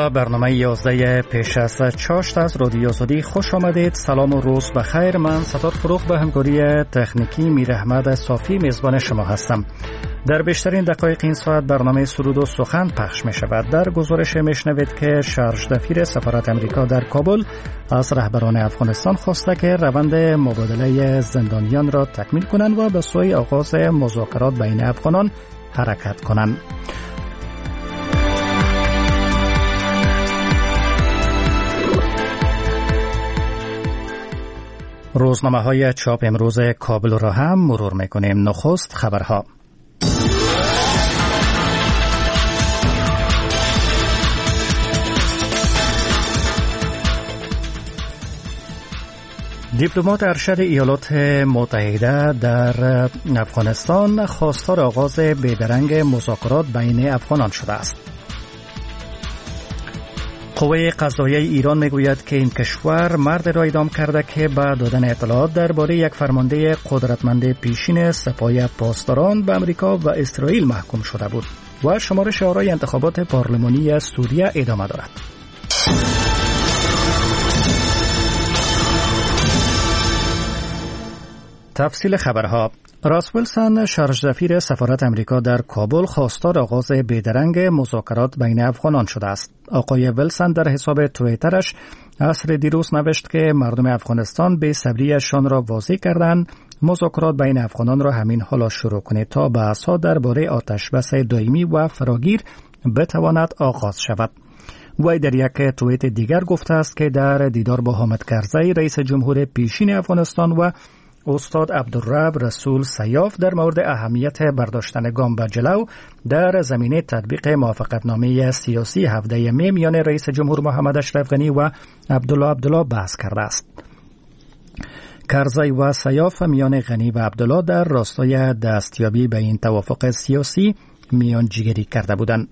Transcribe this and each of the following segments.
به برنامه 11 پیش از چاشت از رادیو آزادی خوش آمدید. سلام و روز بخیر. من ستار فروغ به همکاری تکنیکی میر احمد صافی میزبان شما هستم. در بیشترین دقایق این ساعت برنامه سرود و سخن پخش می شود. در گزارش می شنوید که شارژ دفیر سفارت امریکا در کابل از رهبران افغانستان خواسته که روند مبادله زندانیان را تکمیل کنند و به سوی آغاز مذاکرات بین افغانان حرکت کنند. روزنامه‌های چاپ امروز کابل را هم مرور می‌کنیم. نخست خبرها. دیپلمات ارشد ایالات متحده در افغانستان خواستار آغاز بیدرنگ مذاکرات بین افغانان شده است. قوه قضاییه ایران میگوید که این کشور مرد را اعدام کرده که با دادن اطلاعات درباره یک فرمانده قدرتمند پیشین سپاه پاسداران به امریکا و اسرائیل محکوم شده بود و شمارش آرای انتخابات پارلمانی سوریه ادامه دارد. تفصیل خبرها. راس ویلسون شارژ دفیر سفارت امریکا در کابل خواستار آغاز بیدرنگ مذاکرات بین افغانان شده است. آقای ویلسون در حساب توییترش عصر دیروز نوشت که مردم افغانستان به صبریشان را واضح کردند مذاکرات بین افغانان را همین حالا شروع کنید تا بحث‌ها درباره آتشبس دائمی و فراگیر بتواند آغاز شود. وی در یک توییت دیگر گفته است که در دیدار با حامد کرزی رئیس جمهور پیشین افغانستان و استاد عبدالرب رسول سیاف در مورد اهمیت برداشتن گام به جلو در زمینه تطبیق موافقتنامه سیاسی 17 می میان رئیس جمهور محمد اشرف غنی و عبدالله بحث کرده است. کرزی و سیاف میان غنی و عبدالله در راستای دستیابی به این توافق سیاسی میانجیگری کرده بودند.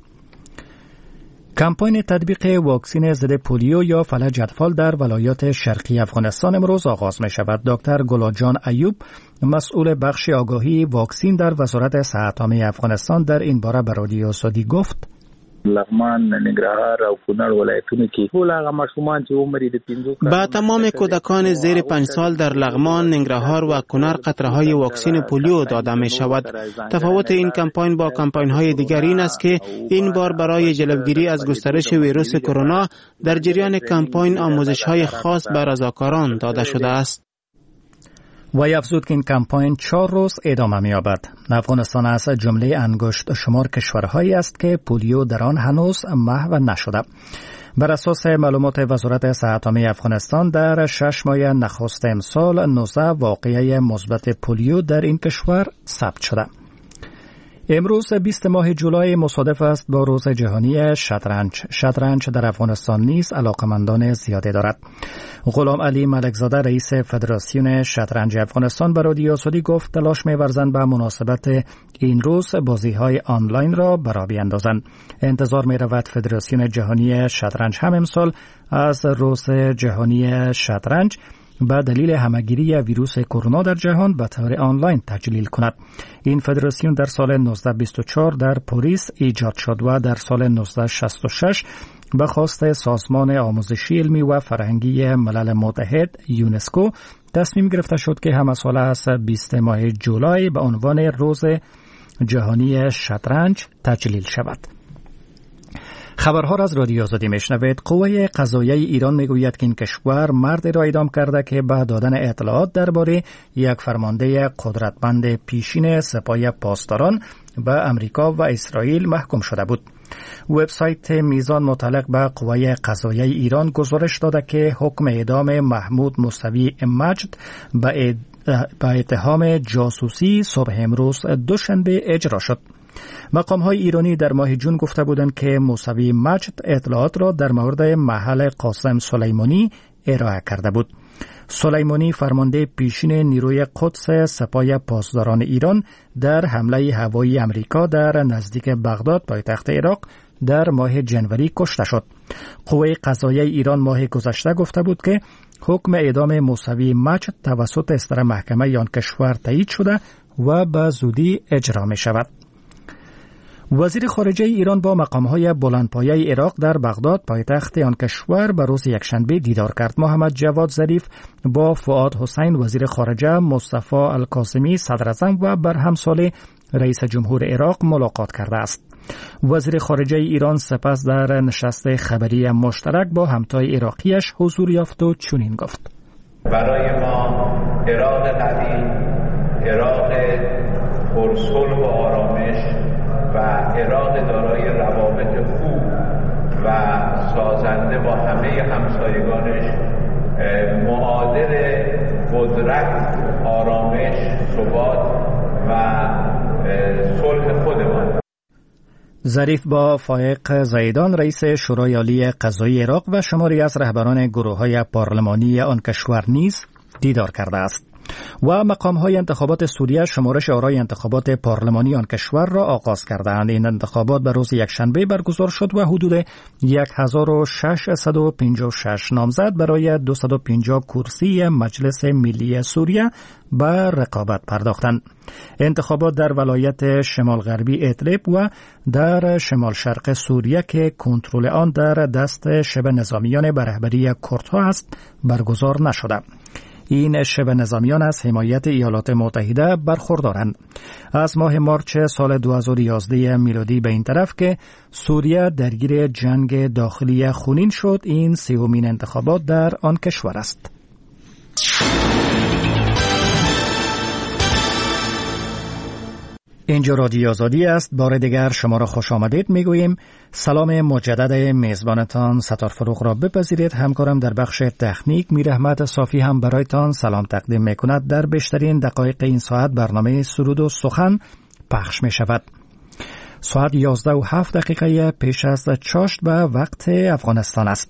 کمپاین تطبیق واکسن ضد پولیو یا فلج اطفال در ولایات شرقی افغانستان امروز آغاز می شود. دکتر گلاجان ایوب مسئول بخش آگاهی واکسن در وزارت صحت عامه افغانستان در این باره به رادیو آزادی گفت: لغمان، ننګرهار او کونړ ولایتونو کې ټول هغه ماشومان چې عمر یې د 15 کال با تمام کودکان زیر 5 سال در لغمان، ننګرهار و کونړ قطره‌های واکسن پولیو داده می شود. تفاوت این کمپاین با کمپاین‌های دیگر این است که این بار برای جلوگیری از گسترش ویروس کرونا در جریان کمپاین آموزش‌های خاص به رضاکاران داده شده است. و افزود که این کمپاین 4 روز ادامه می‌یابد. افغانستان از جمله انگشت شمار کشورهایی است که پولیو در آن هنوز محو نشده. بر اساس معلومات وزارت صحت عامه افغانستان در 6 ماه نخست امسال 19 واقعه مثبت پولیو در این کشور ثبت شده. امروز 20 ماه جولای مصادف است با روز جهانی شطرنج. شطرنج در افغانستان نیز علاقمندان زیادی دارد. غلام علی ملکزاده رئیس فدراسیون شطرنج افغانستان به رادیو آزادی گفت تلاش می‌ورزند به مناسبت این روز بازی‌های آنلاین را برا بیندازند. انتظار می‌رود فدراسیون جهانی شطرنج هم امسال از روز جهانی شطرنج به دلیل همه‌گیری ویروس کرونا در جهان به طور آنلاین تجلیل کند. این فدراسیون در سال 1924 در پاریس ایجاد شد و در سال 1966 به خواست سازمان آموزشی علمی و فرهنگی ملل متحد یونسکو تصمیم گرفته شد که همه ساله از 20 ماه جولای به عنوان روز جهانی شطرنج تجلیل شود. خبرها را از رادیو آزادی میشنوید. قوه قضاییه ایران میگوید که این کشور مردی را اعدام کرده که به دادن اطلاعات درباره یک فرمانده قدرتمند پیشین سپاه پاسداران به امریکا و اسرائیل محکوم شده بود. وبسایت میزان متعلق به قوه قضاییه ایران گزارش داده که حکم اعدام محمود موسوی مجد به اتهام جاسوسی صبح امروز دوشنبه اجرا شد. مقام‌های ایرانی در ماه جون گفته بودند که موسوی مجد اطلاعات را در مورد محل قاسم سلیمانی ارائه کرده بود. سلیمانی فرمانده پیشین نیروی قدس سپاه پاسداران ایران در حمله هوایی امریکا در نزدیک بغداد پایتخت عراق در ماه جنوری کشته شد. قوه قضاییه ایران ماه گذشته گفته بود که حکم اعدام موسوی مجد توسط اصدار محکمه آن کشور تایید شده و به زودی اجرا می شود. وزیر خارجه ایران با مقام‌های بلندپایه عراق در بغداد پایتخت آن کشور به روز یکشنبه دیدار کرد. محمد جواد ظریف با فؤاد حسین وزیر خارجه، مصطفی القاسمی صدر اعظم و برهم صالح رئیس جمهور عراق ملاقات کرده است. وزیر خارجه ایران سپس در نشست خبری مشترک با همتای عراقیش حضور یافت و چنین گفت: برای ما عراق قوی، عراق پرصلح و آرامش و عراق دارای روابط خوب و سازنده با همه همسایگانش معادل قدرت، آرامش، ثبات و صلح خودمان. ظریف با فائق زیدان رئیس شورای عالی قضایی عراق و شماری از رهبران گروه‌های پارلمانی آن کشور نیز دیدار کرده است. و مقام‌های انتخابات سوریه شمارش آرای انتخابات پارلمانی آن کشور را آغاز کردند. این انتخابات به روز یکشنبه برگزار شد و حدود 1656 نامزد برای 250 کرسی مجلس ملی سوریه به رقابت پرداختند. انتخابات در ولایت شمال غربی ادلب و در شمال شرق سوریه که کنترل آن در دست شبه نظامیان به رهبری کردها است برگزار نشده. این شبه نظامیان از حمایت ایالات متحده برخوردارند. از ماه مارچ سال 2011 میلادی به این طرف که سوریه درگیر جنگ داخلی خونین شد، این سومین انتخابات در آن کشور است. اینجا رادیو آزادی است. بار دیگر شما را خوش آمدید میگوییم. سلام مجدد میزبانتان ستار فروغ را بپذیرید. همکارم در بخش تکنیک میر احمد صافی هم برایتان سلام تقدیم میکند. در بیشترین دقایق این ساعت برنامه سرود و سخن پخش می شود. ساعت 11:07 پیش از چاشت به وقت افغانستان است.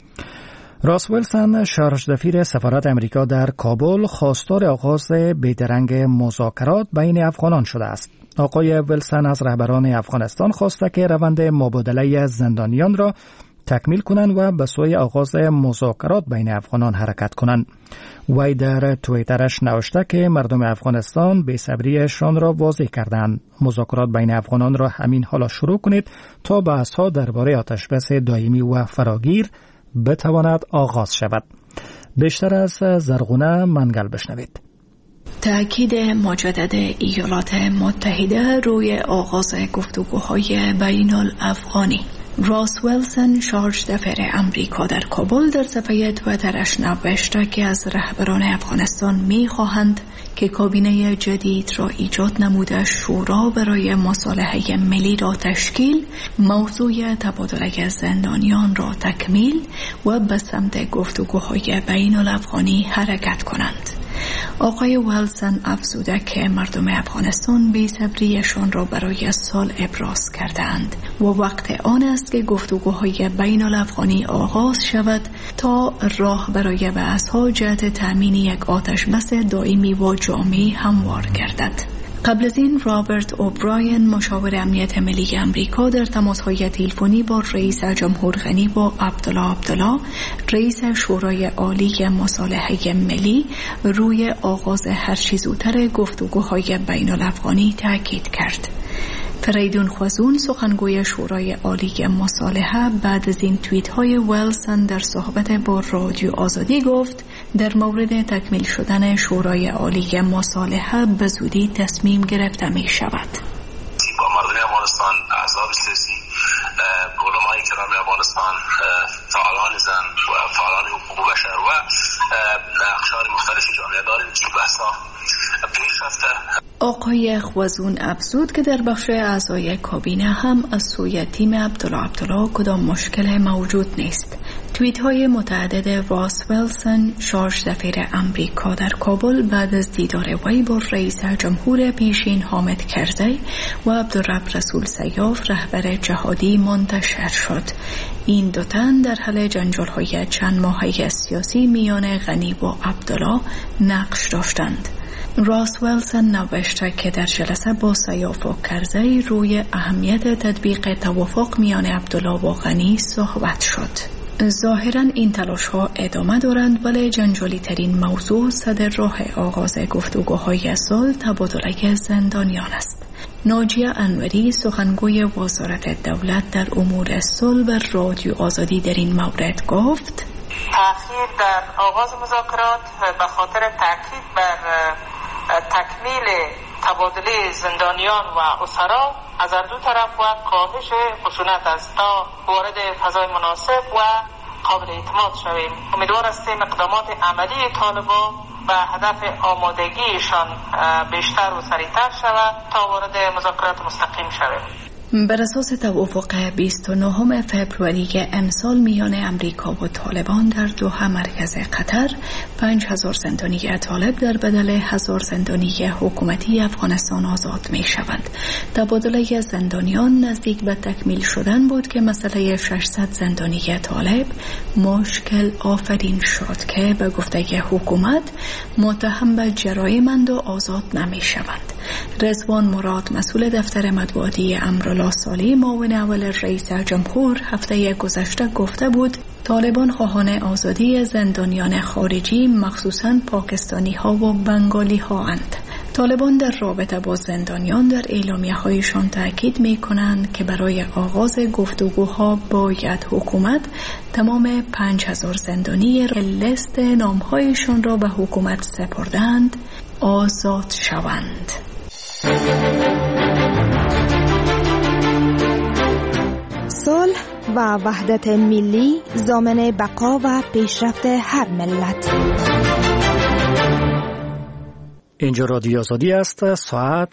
راس ویلسون شارژ دفیر سفارت امریکا در کابل خواستار آغاز بیدرنگ مذاکرات بین افغانان شده است. آقای ویلسون از رهبران افغانستان خواسته که روند مبادله زندانیان را تکمیل کنند و به سوی آغاز مذاکرات بین افغانان حرکت کنند. وی در توییترش نوشته که مردم افغانستان بی‌صبریشان را واضح کردند. مذاکرات بین افغانان را همین حالا شروع کنید تا بحث‌ها درباره آتشبس دائمی و فراگیر بتواند آغاز شود. بیشتر از زرغونه منگل بشنوید. تأکید مجدد ایالات متحده روی آغاز گفتگوهای بین الافغانی. راس ویلسون شارژ دفیر امریکا در کابل در صفحه توییترش نوشته که از رهبران افغانستان می‌خواهند که کابینه جدید را ایجاد نموده شورا برای مصالحه ملی را تشکیل، موضوع تبادله زندانیان را تکمیل و به سمت گفتگوهای بین الافغانی حرکت کنند. آقای ویلسون افزوده که مردم افغانستان بی‌صبریشان را برای سال ابراز کردند و وقت آن است که گفتگوهای بین الافغانی آغاز شود تا راه برای بحث‌ها جهت تأمین یک آتشبس دائمی و جامع هموار گردد. قبل از این رابرت اوبراین مشاور امنیت ملی امریکا در تماس‌های تلفنی با رئیس جمهور غنی و عبدالله رئیس شورای عالی مصالحه ملی روی آغاز هرچه زودتر گفتگوهای بین الافغانی تاکید کرد. فریدون خوازون سخنگوی شورای عالی مصالحه بعد از این توییت های ویلسون در صحبت با رادیو آزادی گفت در مورد تکمیل شدن شورای عالی مصالحه به زودی تصمیم گرفته می شود. با مردم افغانستان، احزاب سیاسی، علمای کرام افغانستان، فعالان زن و فعالان حقوق بشر و اقشار مختلف جامعه داریم که بحثا پیش رفته. آقای خوازون افزود که در بخش اعضای کابینه هم از سوی تیم عبدالله کدام مشکل موجود نیست. توییت های متعدد راس ویلسون شارژ دفیر امریکا در کابل بعد از دیدار وی با رئیس جمهور پیشین حامد کرزی و عبدالرب رسول سیاف رهبر جهادی منتشر شد. این دو تن در حل جنجال های چند ماهه سیاسی میان غنی و عبدالله نقش داشتند. راس ویلسون نوشته که در جلسه با سیاف و کرزی روی اهمیت تطبیق توافق میان عبدالله و غنی صحبت شد. ظاهراً این تلاش ها ادامه دارند ولی جنجالی ترین موضوع صدر راه آغاز گفتگوهای سال تبادله زندانیان است. ناجیه انوری سخنگوی وزارت دولت در امور صلح و رادیو آزادی در این مورد گفت: تأخیر در آغاز مذاکرات به خاطر تاکید بر تکمیل تبادله زندانیان و اسرا از هر دو طرف و کاهش خشونت است تا وارد فضای مناسب و قابل اعتماد شویم. امیدوار هستیم اقدامات عملی طالبان و هدف آمادگیشان بیشتر و سریعتر شود تا وارد مذاکرات مستقیم شویم. بر اساس توافق 29 فبروری امسال میان امریکا و طالبان در دوحه مرکز قطر 5000 زندانی طالب در بدل 1000 زندانی حکومتی افغانستان آزاد می شوند. تبادله زندانیان نزدیک به تکمیل شدن بود که مسئله 600 زندانی طالب مشکل آفرین شد که به گفته حکومت متهم به جرایمند و آزاد نمی شوند. رضوان مراد مسئول دفتر مطبوعاتی امرالله صالح معاون اول رئیس جمهور هفته گذشته گفته بود طالبان خواهان آزادی زندانیان خارجی مخصوصاً پاکستانی ها و بنگالی ها اند. طالبان در رابطه با زندانیان در اعلامیه هایشان تاکید می کنند که برای آغاز گفتگوها باید حکومت تمام 5000 زندانی لیست نامهایشان را به حکومت سپردند آزاد شوند. صلح و وحدت ملی ضامن بقا و پیشرفت هر ملت. اینجا رادیو آزادی است. ساعت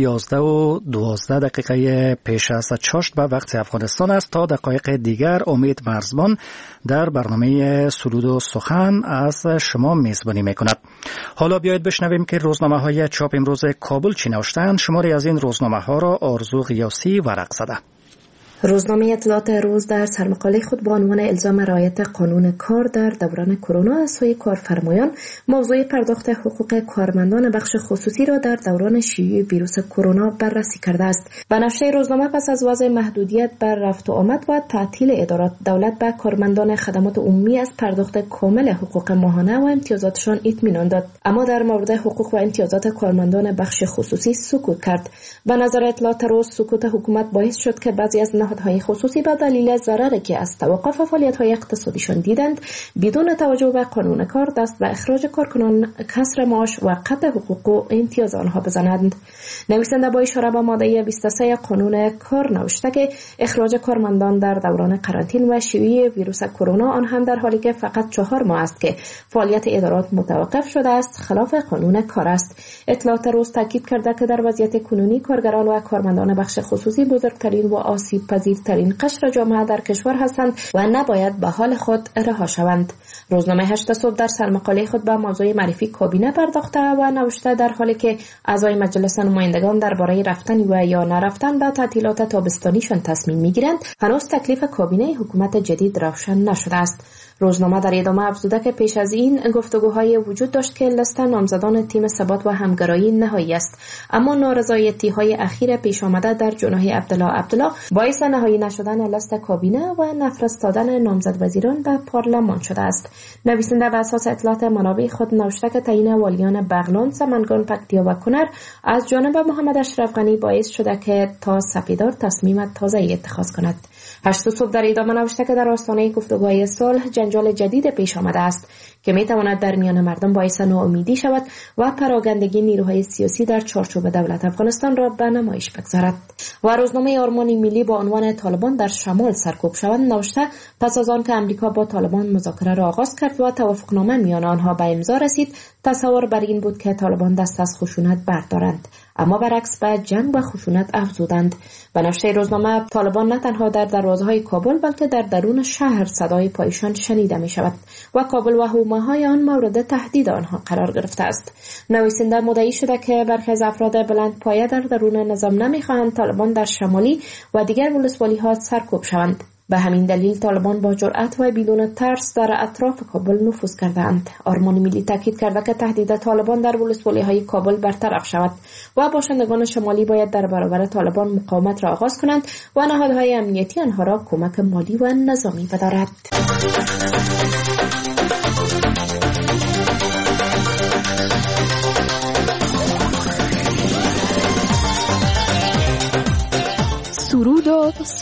11:12 پیش از چاشت به وقت افغانستان است. تا دقایق دیگر امید مرزبان در برنامه سرود و سخن از شما میزبانی میکند. حالا بیایید بشنویم که روزنامه های چاپ امروز کابل چی نوشتند. شماری از این روزنامه ها را آرزو غیاسی ورق زده. روزنامه اطلاعات روز در سرمقاله خود با عنوان الزام رعایت قانون کار در دوران کرونا از سوی کارفرمایان موضوع پرداخت حقوق کارمندان بخش خصوصی را در دوران شیوع ویروس کرونا بررسی کرده است. بنفشه روزنامه پس از وضع محدودیت بر رفت و آمد و تعطیل ادارات دولت به کارمندان خدمات عمومی از پرداخت کامل حقوق ماهانه و امتیازاتشان اطمینان داد، اما در مورد حقوق و امتیازات کارمندان بخش خصوصی سکوت کرد. به نظر اطلاعات روز سکوت حکومت باعث شد که بعضی از نهادهای خصوصی به دلیل ضرری که از توقف فعالیت‌های اقتصادیشان دیدند بدون توجه به قانون کار دست به اخراج کارکنان، کسر معاش و قطع حقوق و امتیاز آنها بزنند. نویسنده با اشاره به ماده 23 قانون کار نوشته که اخراج کارمندان در دوران قرنطینه و شیوع ویروس کرونا آن هم در حالی که فقط 4 ماه است که فعالیت ادارات متوقف شده است خلاف قانون کار است. اطلاعات روز تاکید کرده که در وضعیت کنونی کارگران و کارمندان بخش خصوصی بزرگترین و آسیب پذیرترین قشر جامعه در کشور هستند و نباید به حال خود رها شوند. روزنامه 8 صبح در سرمقاله خود به موضوع معرفی کابینه پرداخته و نوشته در حالی که اعضای مجلس نمایندگان درباره رفتن و یا نرفتن به تعطیلات تابستانیشان تصمیم میگیرند، هنوز تکلیف کابینه حکومت جدید روشن نشده است. روزنامه در ادامه افزوده که پیش از این گفتگوهای وجود داشت که لیست نامزدان تیم ثبات و همگرایی نهایی است، اما نارضایتی‌های اخیر پیش آمده در جناح عبدالله باعث نهایی نشدن لیست کابینه و نفرستادن نامزد وزیران به پارلمان شده است. نویسنده بر اساس اطلاعات منابع خود نوشته که تعیین والیان بغلان، سمنگان، پکتیا و کنر از جانب محمد اشرف غنی باعث شده که تا سپیدار تصمیم تازه‌ای اتخاذ کند. 8 صبح در ادامه نوشته که در آستانه گفتگوهای صلح جنجال جدید پیش آمده است که میتواند در میان مردم باعث ناامیدی شود و پراگندگی نیروهای سیاسی در چارچوب دولت افغانستان را به نمایش بگذارد. و روزنامه آرمان ملی با عنوان طالبان در شمال سرکوب شوند نوشته پس از آن که امریکا با طالبان مذاکره را آغاز کرد و توافقنامه میان آنها به امضا رسید، تصور بر این بود که طالبان دست از خشونت بردارند، اما برعکس به جنگ و خشونت افزودند. به نوشته روزنامه طالبان نه تنها در دروازه‌های کابل بلکه در درون شهر صدای پایشان شنیده می شود و کابل و حومه‌های آن مورد تهدید آنها قرار گرفته است. نویسنده مدعی شده که برخی از افراد بلند پایه در درون نظام نمی‌خواهند طالبان در شمالی و دیگر ولسوالی‌ها سرکوب شوند. به همین دلیل طالبان با جرأت و بدون ترس در اطراف کابل نفوذ کردند. آرمان ملی تاکید کرده که تهدید طالبان در ولسوالی‌های کابل برطرف شود و باشندگان شمالی باید در برابر طالبان مقاومت را آغاز کنند و نهادهای امنیتی آنها را کمک مالی و نظامی بدارد.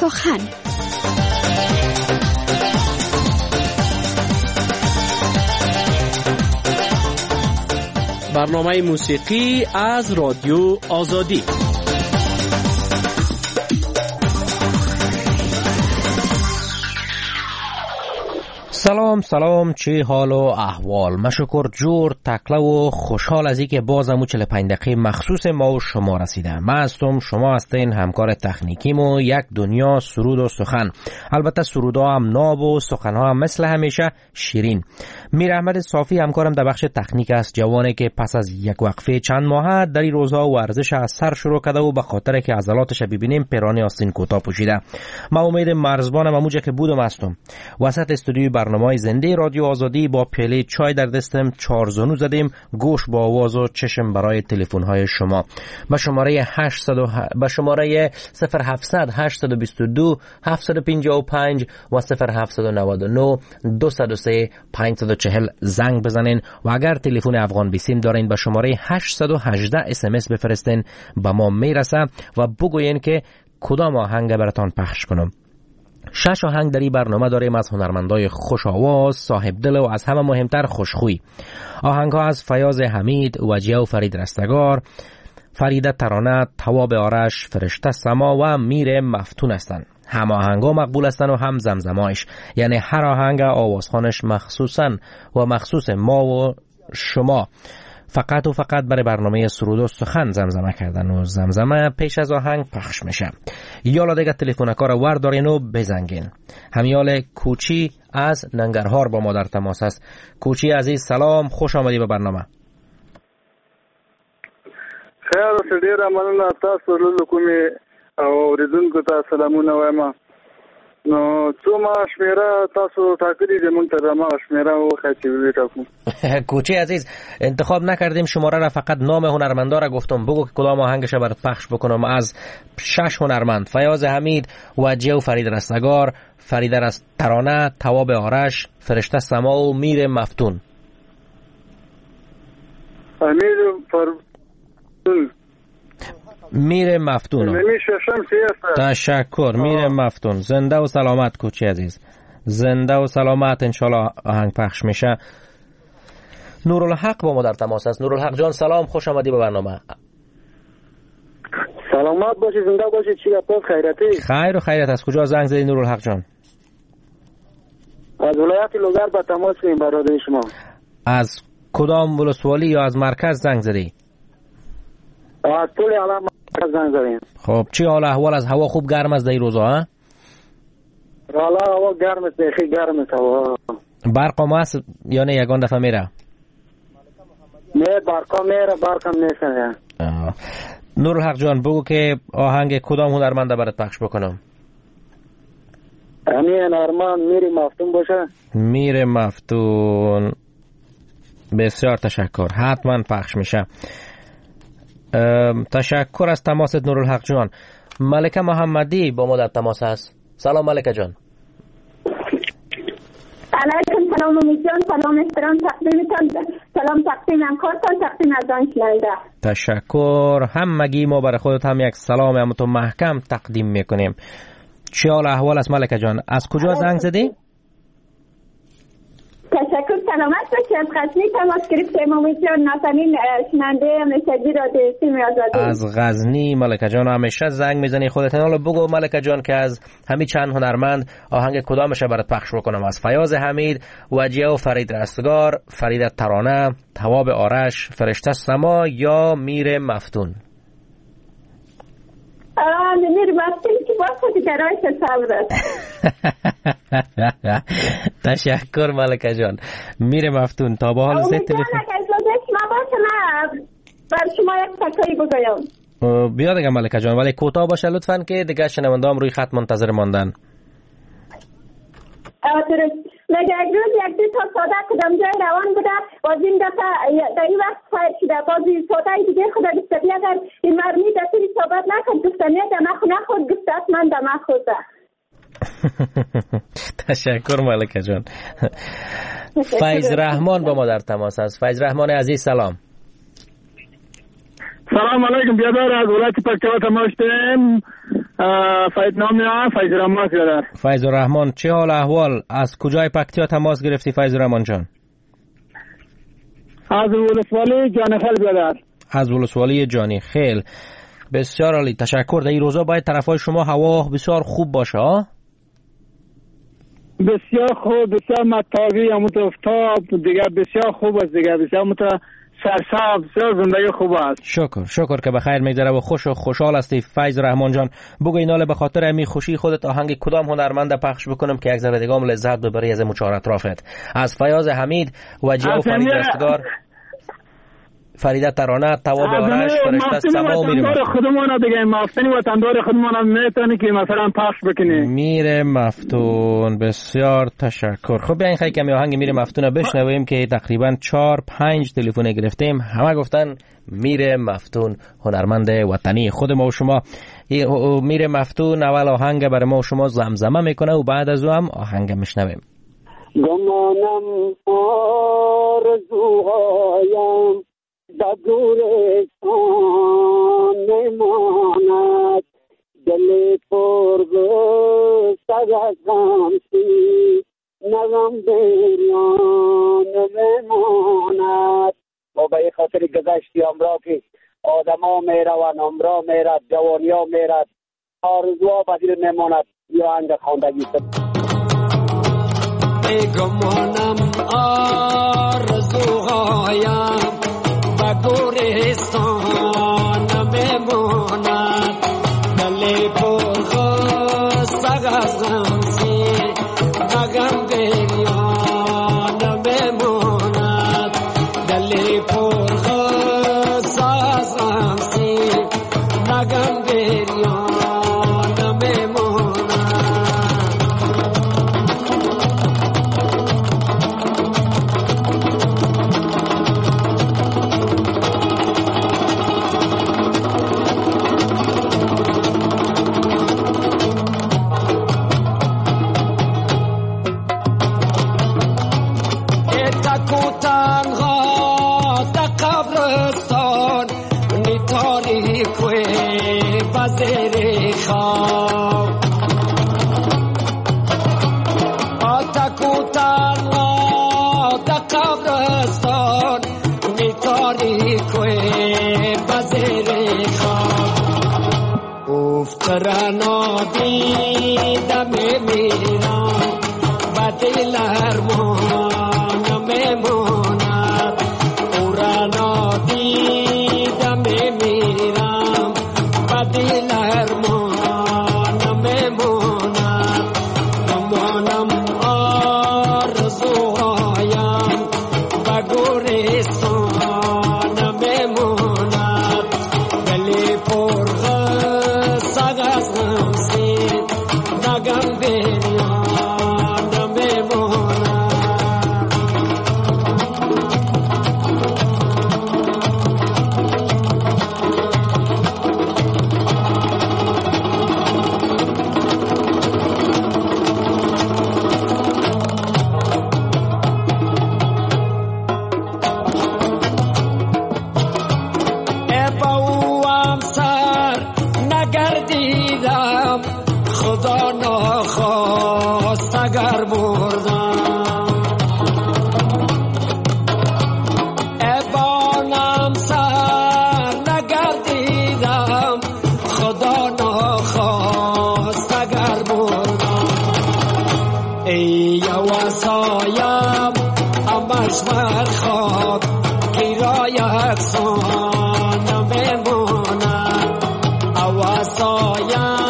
سخن. برنامه موسیقی از رادیو آزادی. سلام چه حال و احوال؟ مشکر جور تکله و خوشحال از اینکه بازم 45 دقیقه مخصوص ما و شما رسیده. من هستم، شما هستین همکار تکنیکیم و یک دنیا سرود و سخن. البته سرودها هم ناب و سخنها هم مثل همیشه شیرین. میر احمد صافی همکارم در بخش تکنیک است، جوانی که پس از یک وقفه چند ماهه در این روزها ورزش از سر شروع کرده و به خاطر که عضلاتش ببینیم پیرانی آستین کوتاه پوشیده. من امید مرزبانم اموجه که بودم هستم. وسط استودیوی برنامه زنده رادیو آزادی با پیاله چای در دستم 4 زانو زدیم، گوش با آواز و چشم برای تلفن‌های شما. به شماره 0700 822 755 و 0799 203 540 زنگ بزنین و اگر تلفن افغان بیسیم دارین به شماره 818 SMS بفرستین، به ما میرسه و بگوین که کدام آهنگ براتون پخش کنم. 6 آهنگ در این برنامه داریم از هنرمندای خوش آواز، صاحب دل و از همه مهمتر خوشخوی. آهنگ ها از فیاض حمید، وجیه و فرید رستگار، فریده ترانه، تواب آرش، فرشته سما و میر مفتون هستند. هم آهنگ ها مقبول هستند و هم زمزمایش، یعنی هر آهنگ آوازخوانش مخصوصا و مخصوص ما و شما فقط و فقط برای برنامه سرود و سخن زمزمه کردن و زمزمه پیش از آهنگ پخش میشه. یالا دیگه تلفنکار ور دارین و بزنگین. همیال کوچی از ننگرهار با ما در تماس است. کوچی عزیز سلام، خوش آمدی به برنامه. خیر اوسه، ډیره مننه تاسو له کومې اوریدونکو ته سلامونه وایم. نو څومره شمیره تاسو ټاکلي دي موږ ته دغه شمیره وخت چې وټاکو. کوچی عزیز انتخاب نکردیم شماره را، فقط نام هنرمندا را گفتم. بگو که کدام آهنگش را برات پخش بکنم. از 6 هنرمند: فیاض حمید، وجیه و فرید رستگار، فریده ترانه، تواب آرش، فرشته سما و میر مفتون. میر مفتون. تشکر میر مفتون. زنده و سلامت کوچی عزیز، زنده و سلامت. انشالله آهنگ پخش میشه. نورالحق با ما در تماس است. نورالحق جان سلام، خوش آمدی به برنامه. سلامت باشی، زنده باشی. چی گپ خیرتی؟ خیر و خیرت. از کجا زنگ زدی نورالحق جان؟ از ولایت لوگر به تماس هستیم برادر شما. از کدام ولسوالی یا از مرکز زنگ زدی؟ از طول عالم مرکز زنگ زدیم. خب چی حال احوال؟ از هوا خوب گرم است در این روزا ها؟ والا هوا گرم است، خیلی گرم است هوا. برق هم هست یا نه یگان دفعه میره؟ نه برقا میره، برق هم نیست. نورالحق جان بگو که آهنگ کدام هنرمنده برات پخش بکنم؟ همین هنرمند میر مفتون باشه. میر مفتون. بسیار تشکر، حتما پخش میشه. تشکر از تماست نورالحق جان. ملکه محمدی با ما در تماس است. سلام ملکه جان. علیکم سلام امید جان، سلام احترام تقدیمتان، سلام تقدیم همکارتان، تقدیم از آن شنونده. تشکر. همگی ما برای خودت هم یک سلام هم تو محکم تقدیم میکنیم. چه حال احوال است ملکه جان؟ از کجا زنگ زدی؟ تشکر، سلامت باشی. از غزنی تماس گرفتیم امید جان، نازنین شنونده مسیجی رادیو سیم آزادی. از غزنی ملکه جان همیشه زنگ میزنی خودت. حالا بگو ملکه جان که از همین چند هنرمند آهنگ کدامش برات پخش بکنم؟ از فیاض حمید، وجیه و فرید رستگار، فریده ترانه، تواب آرش، فرشته سما یا میر مفتون؟ میر مفتون که با خودی درایش صبر است. تشکر ملکه جان. میر مفتون تا به حال زد تلفن. بر شما یک تکایی بگویم. بیا دیگه ملکه جان، ولی کوتاه باشه لطفاً که دیگه شنونده هم روی خط منتظر ماندن. درست. مگه یک روز یک دو تا ساده کدام جای روان بوده، باز این دفعه در این وقت خواهد شده، بازی ساده دیگه خدا گفته بیادر این مرمی دستوری صحبت نکن، گفته نه دمخ نخود، گفته من دمخ خوده. تشکر ملکه جان. فیض رحمان با ما در تماس است. فیض رحمان عزیز سلام. سلام علیکم، بیادر از ولایت پکتیا تماس هستیم. فیض رحمان برادر. فیض الرحمن، چه حال احوال؟ از کجای پکتیا تماس گرفتی فیض الرحمن جان؟ از ولسوالی جانخیل برادر. از ولسوالی جانی خیل. بسیار عالی، تشکر. در این روزا باید طرفای شما هوا بسیار خوب باشه ها؟ بسیار خوب، بسیار متاوی، افتاب دیگه بسیار خوب است دیگه، بسیار سرسبز، بسیار زندگی خوب است. شکر که بخیر میگذره و خوشحال هستی فیض رحمان جان. بگو ایناله به خاطر امی خوشی خودت آهنگ کدام هنرمند پخش بکنم که یک ذره دیگه لذت ببری از مچارت رافت؟ از فیاض حمید و جیو فرید دستگار، فریده ترانه، تواب آرش، فرشته سما میریم. وطندار خودمون دیگه، مفتونی وطندار خودمون میتونی که مثلا پخش بکنی. میره مفتون. بسیار تشکر. خب بیاین خیلی کمی آهنگ میره مفتون بشنویم که تقریبا 4-5 تلفن گرفتیم، همه گفتن میره مفتون هنرمند وطنی خود ما و شما. میره مفتون اول آهنگ برای ما و شما زمزمه میکنه و بعد از او هم آهنگ میشنویم. گمانم آرزوهایم در گورستان نماند، دل پرغصه از غمسی نغم بریان بماند. و به خاطر گذشتی امرا که آدم ها میروند، امرا میرد، جوانی ها میرد، آرزوها بدیر نماند. یا انگ خواندگی گمانم آرزوهایم و گورستان بماند، دل پرغصه از غمسی نغم بریان بماند، دل پرغصه از غمسی نغم بریان بماند. رنا دیدم میرم و دل ارمان میماند، او رنا دیدم میرم و دل ارمان میماند. گمانم آرزوهایم و گورستان میماند، دل پرغصه از غمسی نغم بریان بماند. خدا نخواست اگر بردم، ابانم سر نگردیدم، خدا نخواست اگر بردم. ای وسایم همش بر خواب گیرای اکسان بماند، وسایم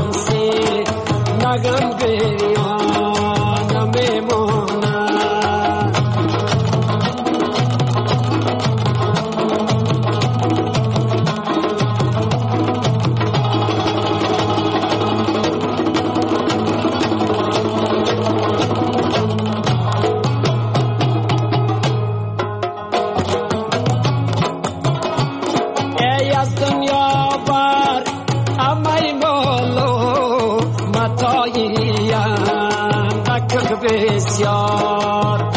نغم بریان بماند. عاشق بسیار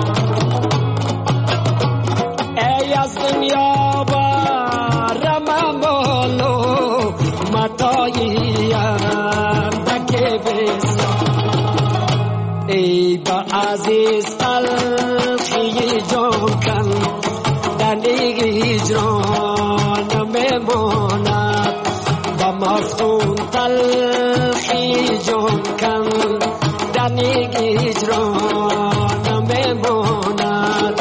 ای از دنیا برم بالو متایی اندک بسیار ای با عزیز تلخی جان کن دنیگ هجران میماند با مفتون تلخی جان کن دنیگ هجران میماند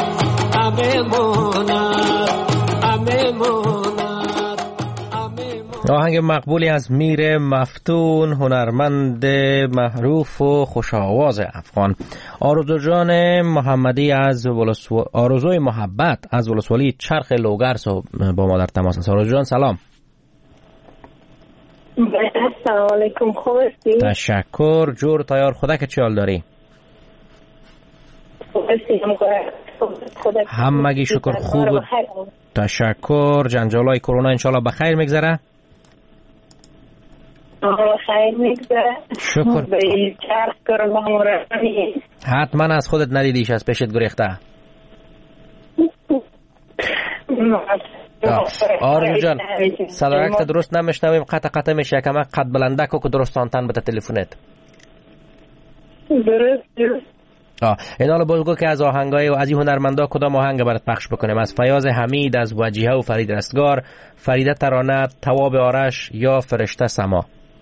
آهنگ مقبولی از میر مفتون، هنرمند معروف و خوش‌آواز افغان. آرزو جان محمدی از آرزوی محبت از ولسوالی چرخ لوگرس با ما در تماس است. آرزو جان سلام. السلام علیکم، خوب هستی؟ تشکر. جور تیار خدا که چی حال داری؟ همگی شکر خوب. تشکر. جنجالای کرونا انشالله بخیر میگذره؟ خیر میگذره. شکر. به چرخ کرونا مرمی حتما از خودت ندیدیش، از پیشت گریخته. آرزو جان صدایت درست نمیشنویم، قطع میشه. کما قد بلنده که درست آنتن بده تلفنت. درست. این حالا بگو که از آهنگای و از این هنرمندا کدام آهنگ برات پخش بکنیم؟ از فیاض حمید، از وجیه و فرید رستگار، فریده ترانه، تواب آرش یا فرشته سما؟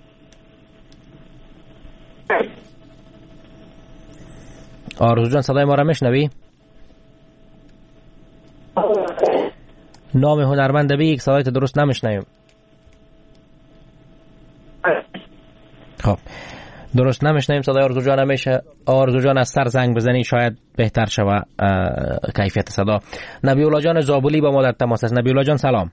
آرزو جان صدای ما را میشنوی؟ نام هنرمند بگی، صدایت درست نمیشنویم. خب درست نمیشنویم صدای آرزو جان. همیشه آرزو جان از سر زنگ بزنی شاید بهتر شوه کیفیت صدا. نبی الله جان زابلی با ما در تماس است. نبی الله جان سلام.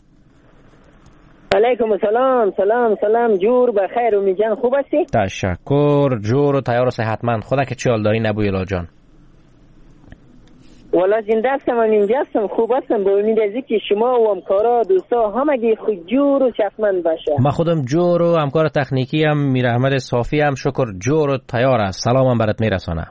علیکم السلام. سلام جور بخیر. امید جان خوب هستی؟ تشکر. جور و تیار و صحتمند. خدا که چی حال داری نبی الله جان؟ والا زنده هستم، اینجا هستم، خوب هستم. با امید از اینکه شما و همکارا دوستا همگی خود جور و صحتمند باشه. ما خودم جور و همکار تکنیکی هم میر احمد صافی هم شکر جور و تیار است. سلامم برات میرسانه.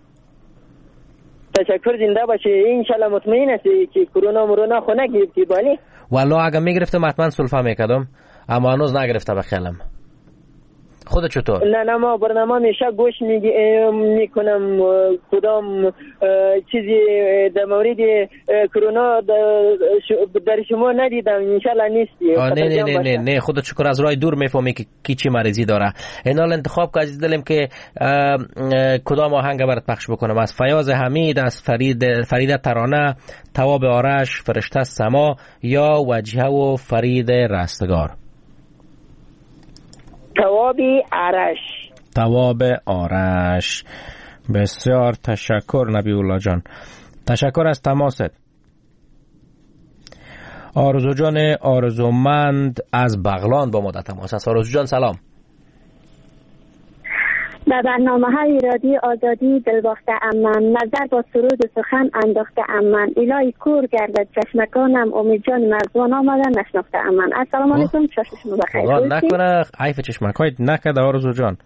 تشکر. زنده باشه. انشالله مطمئن هستی که کرونا خو نگرفتی؟ بالی والله اگه میگرفتم حتما سلفا میکردم، اما هنوز نگرفته بخیلم. خودت چطور؟ نه ما برنامه میشه گوش میکنم. کدام چیزی در مورد کرونا در شما ندیدم. انشالله نیستی. نه خودت شکر از راه دور میفهمی که کی چی مریضی داره. این حال انتخاب که عزیز دلم که کدام آهنگ برات پخش بکنم؟ از فیاض حمید، از فریده ترانه، تواب آرش، فرشته سما یا وجیه و فرید رستگار؟ تواب آرش. بسیار تشکر نبی الله جان. تشکر از تماست. آرزو جان آرزومند از بغلان با ما در تماس است. آرزو جان سلام. در برنامه‌های رادیو آزادی دلباخته امن، نظر با سرود و سخن انداخته امن، الهی کور گردد چشمکانم، امید جان مرزوان آمدن نشناخته امن. السلام علیکم، شما بخیر. خدا نکنه عیف چشمکایت نکرده آرزو جان.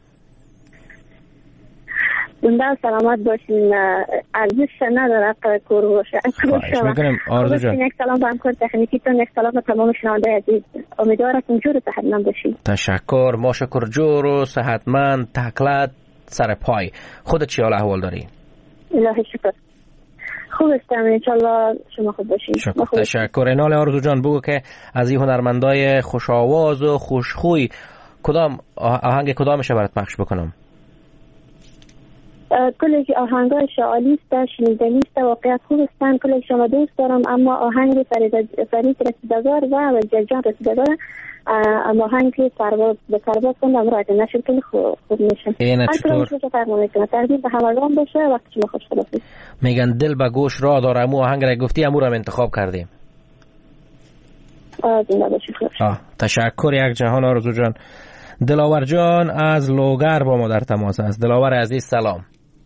زنده و سلامت باشین. ارزش نداره کور باشه. خواهش میکنم آرزو جان. یک سلام به همکار تکنیکیتون، یک سلام به تمام شنونده عزیز. امیدوارم جور و صحتمند باشین. تشکر. ما شکر جور و صحتمند، تکلت سر پای. خودت چی حال احوال داری؟ الهی شکر خوب هستم. انشالله شما خوب باشین. شکر. تشکر. اینال آرزو جان بگو که از این هنرمندای خوش آواز و خوشخوی کدام آهنگ کدامش برات پخش بکنم؟ کلی آهنگای شعالی است، شنیدنی است، واقعیت خوب استن. کلی شما دوست دارم، اما آهنگ فرید رسیدگار و جلجان رسیدگار، اما آهنگ به پرواز کندم را اگه نشد کلی خوب میشه. اینه چطور؟ تقدیم به همگان باشه. وقتی شما خوش خلافید. میگن دل به گوش را داره. امو آهنگ را گفتی امو را انتخاب کردیم. زنده باشید. تشکر یک جهان آرزو جان. دلاور جان از لوگر با ما در تماس است. دلاور عزیز سلام.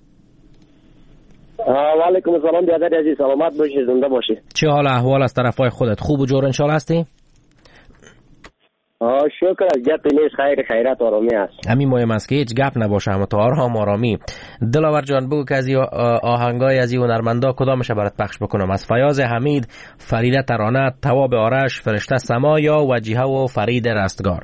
و علیکم السلام برادر عزیز. سلامت باشی، زنده باشی. چه حال احوال از طرفای خودت؟ خوب و جور انشالله هستی؟ شکر از گپ نیست، خیرات آرامی است. همین مهم است که هیچ گپ نباشه، اما تو آرام آرامی. دلاور جان بگو که از این آهنگای از این هنرمندا کدامش برات پخش بکنم؟ از فیاض حمید، فریده ترانه، تواب آرش، فرشته سما یا وجیه و فرید رستگار؟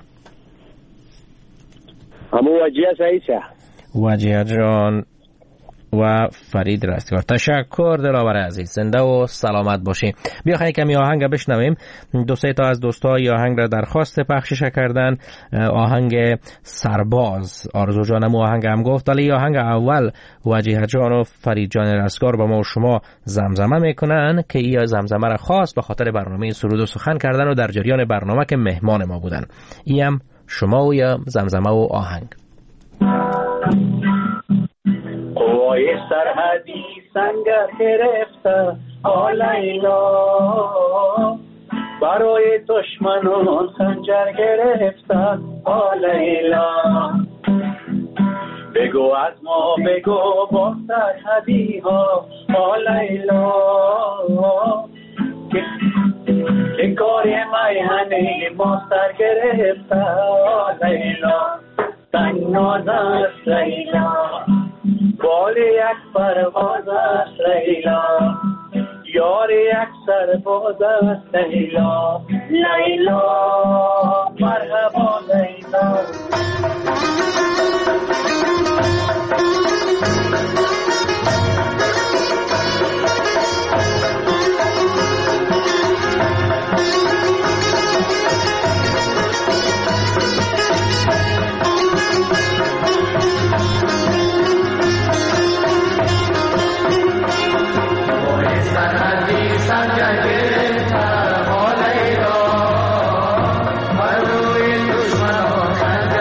همون وجیه صحیح. وجیه جان و فرید رستگار. تشکر دلاور عزیز، زنده و سلامت باشی. بیا خیلی کمی آهنگ بشنویم. 2-3 تا از دوستای آهنگ را درخواست پخشش کردن. آهنگ سرباز آرزو جانم آهنگ هم گفت، ولی آهنگ اول وجیه جان و فرید جان رستگار با ما و شما زمزمه میکنن که این زمزمه را خاص به خاطر برنامه سرود و سخن کردن و در جریان برنامه که مهمان ما بودن. ایم شما و یا زمزمه و آهنگ. قوای سرحدی سنگر گرفته آلیلا، برای دشمنان خنجر گرفته آلیلا. بگو از ما بگو با سرحدی ها آلیلا، که کار میهنه ما سر گرفته آلیلا. تناز است لیلا، بال یک پرواز است لیلا، یار یک سرباز است لیلا. لیلا مرحبا لیلا. Sanjay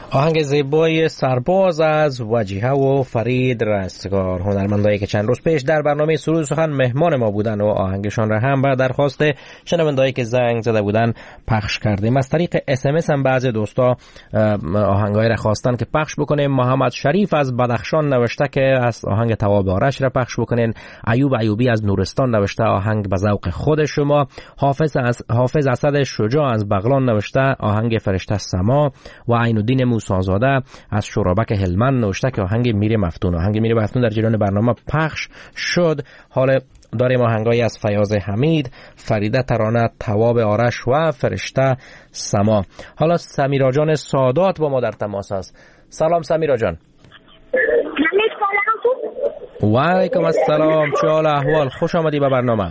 آهنگ زیبای سرباز از وجیه و فرید رستگار، هنرمندایی که چند روز پیش در برنامه سرود سخن مهمان ما بودن و آهنگشان را هم به درخواست شنوندهایی که زنگ زده بودن پخش کردیم. از طریق SMS هم بعضی دوستا آهنگایی را خواستن که پخش بکنیم. محمد شریف از بدخشان نوشته که از آهنگ تواب آرش را پخش بکنین. ایوب ایوبی از نورستان نوشته آهنگ به ذوق خود شما. حافظ اسد شجاع از بغلان نوشته آهنگ فرشته سما و عینالدین موسی‌زاده از شورابک هلمند نوشته که آهنگ میر مفتون. آهنگ میر مفتون در جریان برنامه پخش شد. حال داریم آهنگایی از فیاض حمید، فریده ترانه، تواب آرش و فرشته سما. حالا سمیرا جان سادات با ما در تماس است. سلام سمیرا جان. و علیکم السلام. چه حال احوال؟ خوش آمدی به برنامه.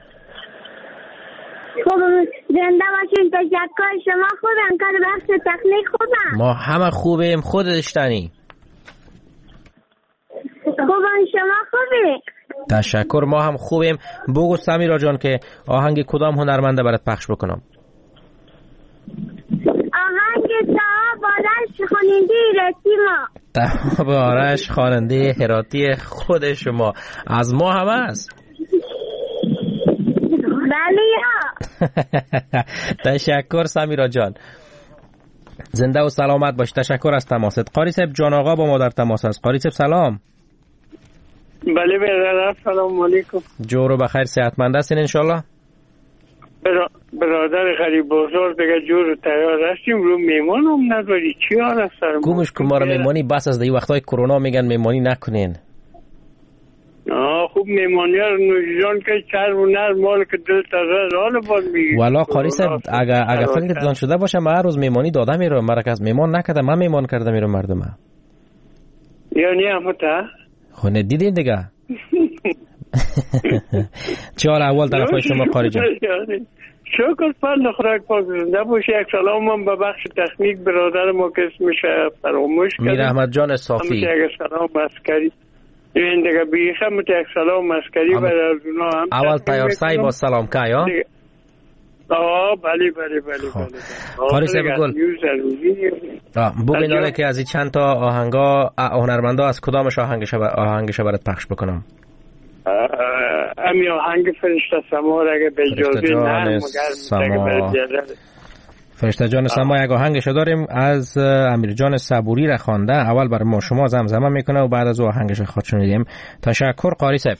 زنده باشین. تشکر. شما خوبم؟ کار بخش تکنیک خوبم؟ ما همه خوبیم. خودش تنی خوبم. شما خوبی؟ تشکر. ما هم خوبیم. بگو سمیرا جان که آهنگ کدام هنرمنده برات پخش بکنم؟ آهنگ تواب آرش خواننده هراتی ما. تواب آرش خواننده هراتی خود شما. از ما هم است. بله یا. تشکر سمیرا جان. زنده و سلامت باش. تشکر از تماست. قاری صاحب جان آقا با ما در تماس است. قاری صاحب سلام. بله برادر سلام علیکم. جور و بخیر صحتمند هستین انشالله؟ برادر غریب بزرگ دیگه جور تیار هستیم. رو میمان هم نداری. چی حال است سرم؟ گمش که ما رو میمانی بس از دی وقتای کرونا میگن میمانی نکنین. خوب میمانی ها رو نوشیدان که چرب و نر مال که دل تازه حال باز میگی. والا قاری صاحب اگه فکرتان شده باشه من هر روز میمانی داده میرم. مرا از میمان نکرده من میمان کرده میرم مردم. یعنی همه تا؟ خونه دیدین دیگه. چه حال اول طرفای شما قاری جان؟ شکر پند خوراک پاک زنده باشه. یک سلام هم به بخش تکنیک برادر ما که اسمش فراموش کردم، میر احمد جان صافی. همه یک سلام مسکری این دیگه بیخ همه یک سلام مسکری برای اونا هم اول تیار سای با سلام که یا؟ بله قاری صاحب گل بگین که از این چند تا آهنگا هنرمندا از کدامش آهنگش برات پخش بکنم؟ امی آهنگ فرشته سما را اگه به اجازه نه فرشته جان سما یک آهنگش داریم از امیر جان صبوری را خوانده. اول برای ما شما زمزمه میکنه و بعد از او آهنگش خواهد شنیدیم. تشکر قاری صاحب.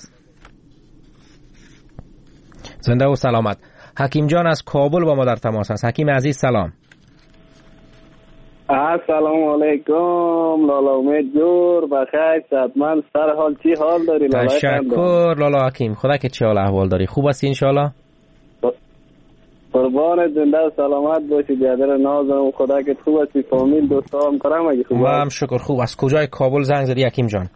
زنده و سلامت. حکیم جان از کابل با ما در تماس است. حکیم عزیز سلام. السلام علیکم. لالا امید جور بخیر صحتمند. سر حال چی حال داری لالا؟ تشکر لالا حکیم. خدا که چه حال احوال داری؟ خوب هستی انشالله؟ قربان زنده و سلامت باشی برادر نازم. خدا که خوب هستی. فامیل دوستا هم کرم اگه خوب هست؟ شکر خوب. از کجای کابل زنگ زدی حکیم جان؟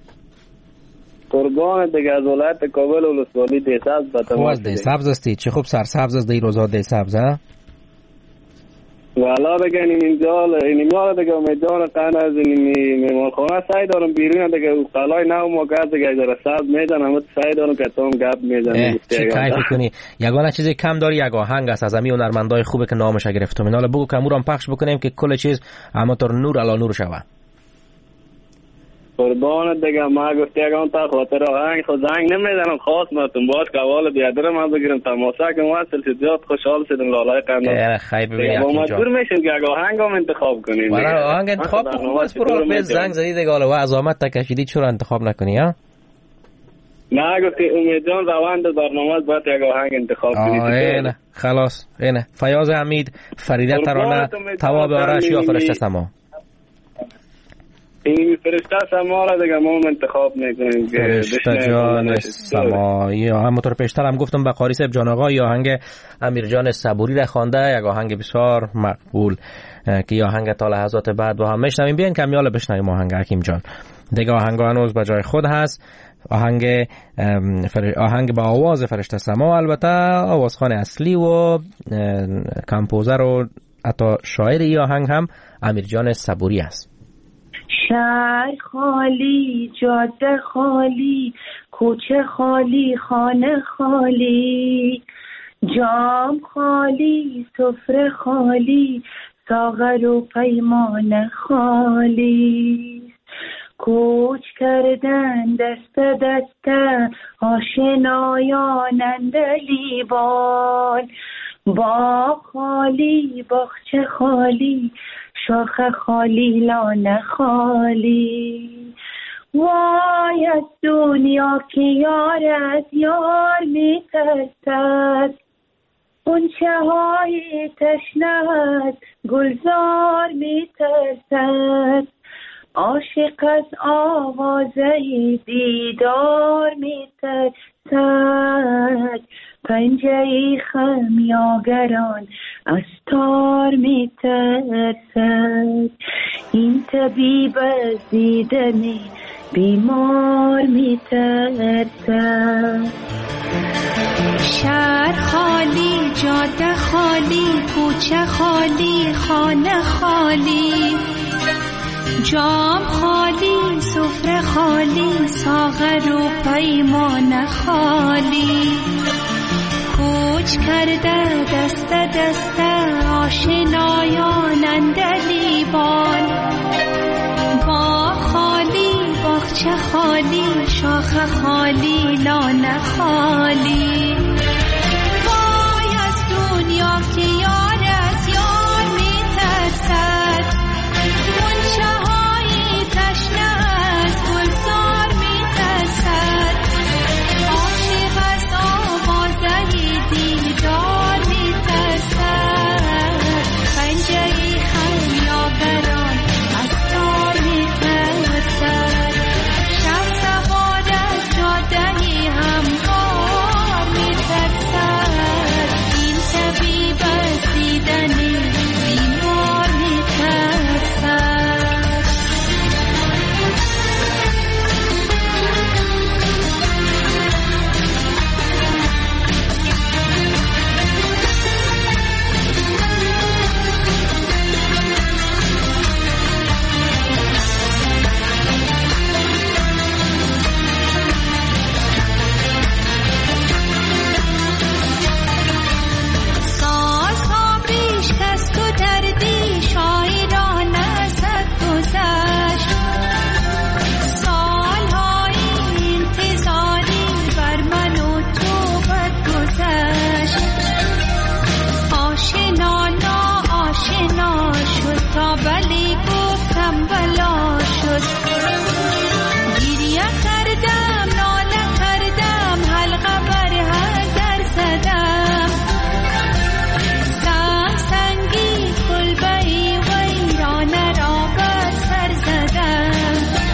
قربان دیگه از ولایت کابل ولسوالی دیسبز. خوب از دیسبز هستی؟ چه خوب سرسبز است دی روزا دیسبز ها؟ والا بگن اینجا دیگه امیدوار قند از این میمانخانه سعی دارم بیرون دیگه قلای نو موقع دیگه در سبز میدن همه سعی دارم که تام گپ میزنم. چه کیف کنی. یگانه چیزی کم داری یک آهنگ است از همین هنرمندای خوبه که نامش گرفتم. اینا بگو که امورم پخش بکنیم که کل چیز اما تو نور علی نور شوه. قربان دیگه ما گفتی اگه اون تا خاطر آهنگ خود زنگ نمیدنم خاص ماتون باید که اول بیادر من بگیرم تماسا که واسل زیاد خوشحال شدم لالای قندم. خیلی ببین با مجبور میشیم که اگه آهنگ هم انتخاب کنیم. والا آهنگ انتخاب کنیم بس برو به زنگ زدی دیگه حالا عظمت تکشیدی چرا انتخاب نکنی ها؟ نه گفتی امید جان روند برنامه باید یک آهنگ انتخاب کنی. اینه خلاص اینه فیاض حمید، فریده ترانه، تواب آرش یا فرشته سما. این فرشته سما را دیگه ما انتخاب میکنیم. فرشته جان سما یا همونطور پیشتر هم گفتم به قاری صاحب جان آقا یا آهنگ امیر جان صبوری را خوانده، یک آهنگ بسیار مقبول که یا آهنگ تا لحظات بعد با هم میشنویم. بیاین کمیال بشنویم آهنگ حکیم جان. دیگه آهنگ هنوز به جای خود هست. آهنگ با آواز فرشته سما، البته آوازخوان اصلی و کمپوزر و حتی شاعر ای آهنگ هم امیر جان صبوری است. شهر خالی، جاده خالی، کوچه خالی، خانه خالی، جام خالی، سفره خالی، ساغر و پیمان خالی. کوچ کردن دست دست آشنایان اندلیبان، با خالی باغچه خالی شاخ خالی لانه خالی. وای از دنیا که یار از یار می ترسد، غنچه های تشنه از گلزار می ترسد. عاشق از آوازه دیدار می ترسد، پنجه خمیاگران از تار می ترسد. این طبیب از دیدن بیمار می ترسد. شهر خالی، جاده خالی، کوچه خالی، خانه خالی، جام خالی، سفره خالی، ساغر و پیمان خالی. کوچ کرده دست دست آشنایان اندلیبان، با خالی باغچه خالی شاخ خالی لانه خالی. وای از دنیا که یار از یار می ترسد، غنچه های تشنه از گلزار می ترسد. عاشق از آوازه دیدار می ترسد، پنجه خمیاگران از تار می ترسد. شب سوار از جاده هموار می ترسد، این طبیب از دیدن بیمار می ترسد. سازها بیشکست و دردی شاعران ازت گذشت، سالهای انتظاری بر من و تو بد گذشت. آشنا ناآشنا شد تا بلی گفتم بلا شد. گریه کردم ناله کردم حلقه بر حذر زدم. سنگی کلبه‌ای ویرانه را بر سر زدم.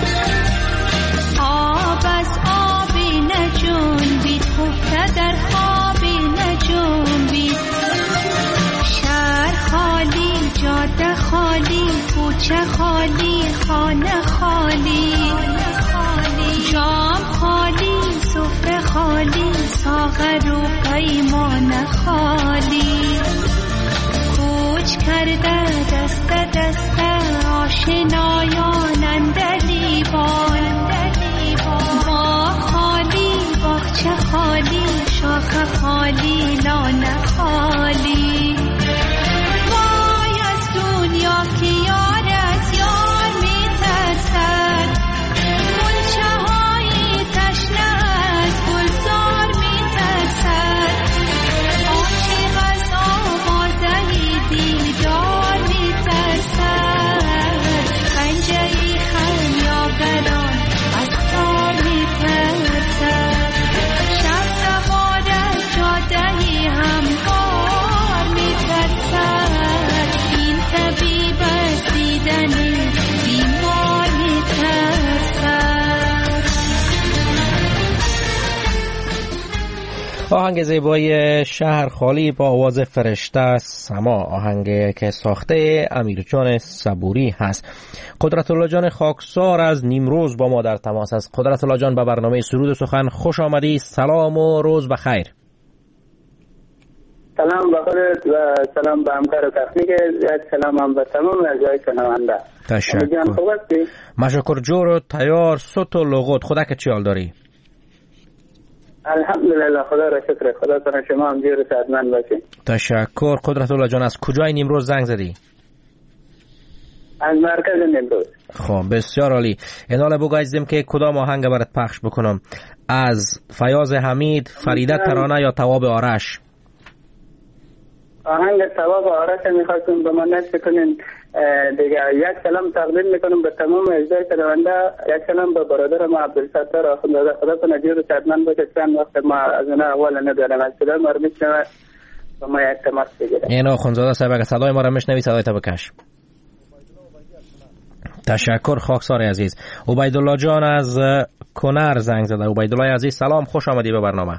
آب از آبی نجنبید، خفته در خوابی نجنبید. شهر خالی، جاده خالی، کوچه خالی، خانه خالی، جام خالی، سفره خالی، ساغر و پیمان خالی. کوچ کرده دست دست آشنایان اندلیبان، با خالی باغچه خالی شاخ خالی لانه خالی. وای از دنیا که یار از یار می ترسد، غنچه های تشنه از گلزار می ترسد. عاشق از آوازه دیدار می ترسد، پنجه خمیاگران از تار می ترسد. شب سوار از جاده هموار می ترسد، این طبیب از دیدن بیمار می ترسد. آهنگ زیبای شهر خالی با آواز فرشته سما، آهنگ که ساخته امیرجان صبوری هست. قدرت الله جان خاکسار از نیمروز با ما در تماس است. قدرت الله جان، به برنامه سرود و سخن خوش آمدی. سلام و روز بخیر. سلام به خودت و سلام به همکار تکنیک، سلام هم به تمام اعضای شنونده. تشکر. خوب هستی؟ مشکر جور تیار صوت و لغت. خدا که چی حال داری؟ الحمدلله، خدا را شکر. خدا سر شما هم جور سعدمند باشه. تشکر. قدرت الله جان، از کجای نیمروز زنگ زدی؟ از مرکز نمروز. خب بسیار عالی. اینال بگویزیم که کدام آهنگ برات پخش بکنم؟ از فیاض حمید، فریده ترانه یا تواب آرش؟ آهنگ تواب آرش میخواستم به من نشت کنین دیگه. یک سلام تقدیم میکنم به تمام اجزای شنونده، یک سلام به برادر ما عبدالستار آخوندزاده. خدا کنه جور و شادمان باشه. چند وقت ما از اون اول ندارم، از صدای ما رو میشنوه و ما یک تماس بگیرم. این آخوندزاده صاحب اگه صدای ما رو میشنوی صدایت بکش. تشکر خاکسار عزیز. عبیدالله جان از کنر زنگ زده. عبیدالله عزیز سلام، خوش آمدی به برنامه.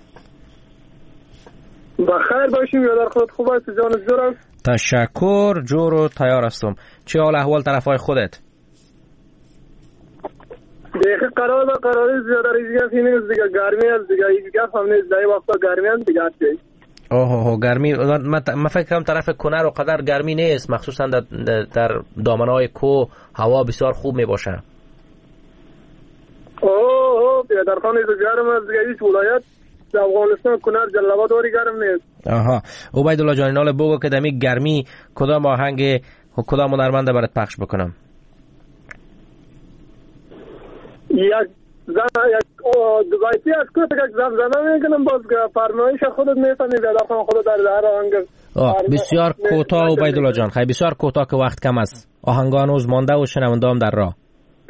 بخیر باشیم، یادار خود خوب است؟ جان جور است؟ تشکر، جور و تیار هستم. چه حال احوال طرفای خودت؟ دیگه قراری زیاده ریزی است، اینه دیگه گرمی است دیگه. هیچ گپ هم نیست، در وقتا گرمی است دیگه. اوه گرمی. من فکر کنم طرف کنر و قدر گرمی نیست، مخصوصا در دامنهای کوه هوا بسیار خوب می باشه. در خانه گرم است دیگه. هیچ ولایت در افغانستان کنر جلابات واری گرم نیست. عبیدالله جان اینال بگو که دمی گرمی کدام آهنگ کدام هنرمند برات پخش بکنم؟ یک دوبایتی از که یک زمزمه میکنم، باز فرمایش خودت میفهمی بیادر خودت در هر آهنگ. بسیار کوتاه عبیدالله جان، خیلی بسیار کوتاه که وقت کم است. آهنگ هنوز مانده و شنونده هم در راه.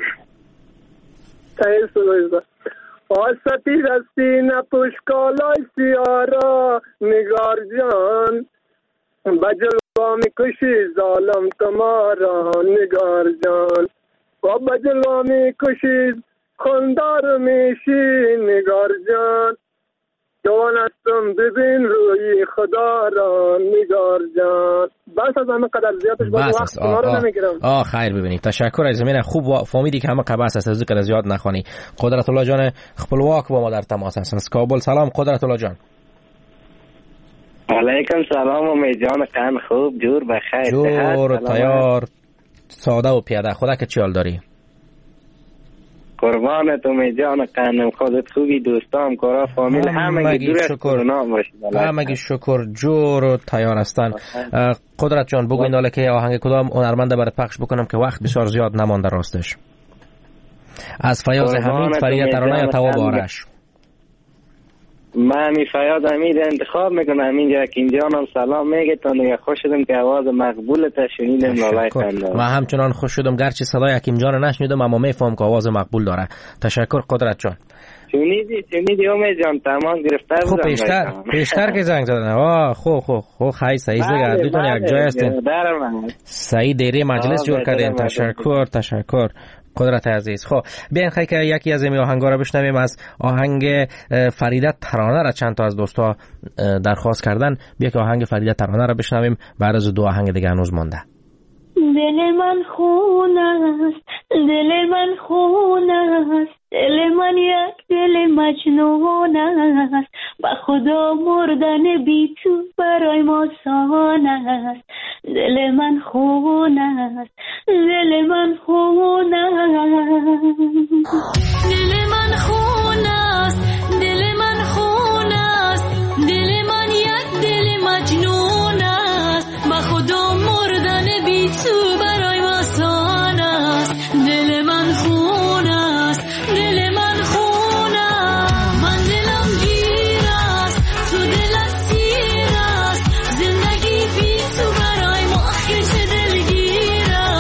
آستی رستی نپوش کالای سیارا نگار جان، بجلوا میکشی ظالم تمارا نگار جان، و بجلوا میکشی خندار میشی نگار جان، جوان هستم ببین روی خدا را نگار جان. بس از همه قدر زیادش باید وقت ما رو نمیگیرم. خیر ببینید. تشکر از زمین خوب فهمیدی که همه قباس است، از ذکر زیاد نخوانی. قدرت الله جان خپلواک با ما در تماس هستن از کابل. سلام قدرت الله جان. علیکم سلام امید جان، قن خوب جور بخیر؟ جور تیار ساده و پیاده. خدا که چیال داری؟ قربانت امید جان قنم، خودت خوبی؟ دوستام کارا فامیل همگی دور از کرونا باشید؟ همگی شکر جور و تیار هستن. قدرت جان بگو این حاله که آهنگ کدام هنرمند برات پخش بکنم که وقت بسیار زیاد نمانده راستش؟ از فیاض حمید، فریده ترانه یا تواب آرش؟ من فیاض حمید انتخاب میکنم. اینجا که اینجانم سلام میگم، خوش شدم که آواز مقبولت شنیدم. لالای خنده و همچنان خوش شدم گرچه صدای حکیم جان نشنیدم اما میفهم که آواز مقبول داره. تشکر قدرت جان. شنیدی امید جان تمام گرفته بودم. خب پیشتر که زنگ زدن. خب خیلی سعید زگر دوتون یک جای هستین. سعید دیری مجلس جور کردین. تشکر قدرت عزیز. خب بیاین خیلی که یکی از این آهنگا رو بشنویم. از آهنگ فریده ترانه را چند تا از دوستا درخواست کردن. بیا که آهنگ فریده ترانه را بشنویم، بعد از دو آهنگ دیگه هنوز مونده. دل من خون است، دل من خون است، دل من یک دل مجنون است، با خدا مردن بی تو برای ما آسان است. دل من خون است، دل من خون است، دل من خون است، دل من خون است، دل من یک دل مجنون است، با خدا مردن بی تو برای ما آسان است. دل من خون است، دل من خون است، من دلم گیر است، تو دلت سیر است، زندگی بی تو برای ما آخر چه دلگیر است.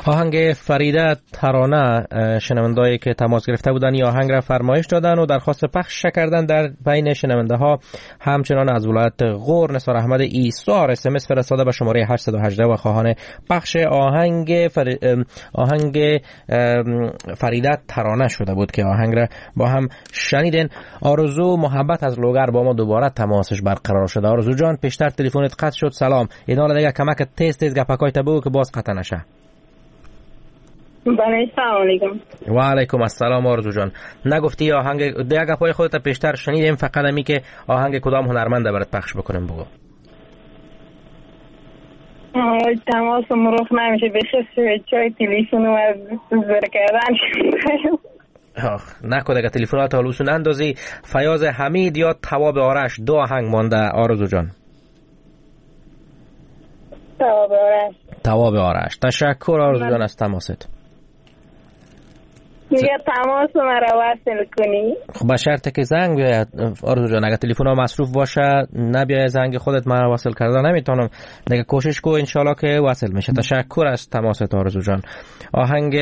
آهنگ فریده ترانه شنوندهایی که تماس گرفته بودن این آهنگ را فرمایش دادن و درخواست پخش کردن. در بین شنونده ها همچنان از ولایت غور نثار احمد ایسار SMS فرستاده به شماره 818 و خواهان پخش آهنگ فریده ترانه شده بود که آهنگ را با هم شنیدین. آرزو محبت از لوگر با ما دوباره تماسش برقرار شده. آرزو جان پیشتر تلفنت قطع شد. سلام. این حالا دیگه کمک تیز گپکای بگو که باز قطع نشه. بله سلام علیکم. و علیکم السلام. آرزو جان نگفتی آهنگ دیگه گپای خودت پیشتر شنیدیم، فقط همی که آهنگ کدام هنرمنده برات پخش بکنیم بگو. تماس مروخ نمیشه بشه چای تلفن و زر کردن. نکو دیگه تلفنات حالوسون اندازی. فیاض حمید یا تواب آرش، دو آهنگ مانده آرزو جان. تواب آرش. تشکر آرزو جان از تماست. میگه تماس مرا وصل کنی. خب به شرط که زنگ بیاید آرزو جان. اگه تلفن ها مصروف باشه نبیای زنگ خودت مرا وصل کردن نمیتونم. دیگه کوشش کو انشالله که وصل میشه. تشکر از تماست آرزو جان. آهنگ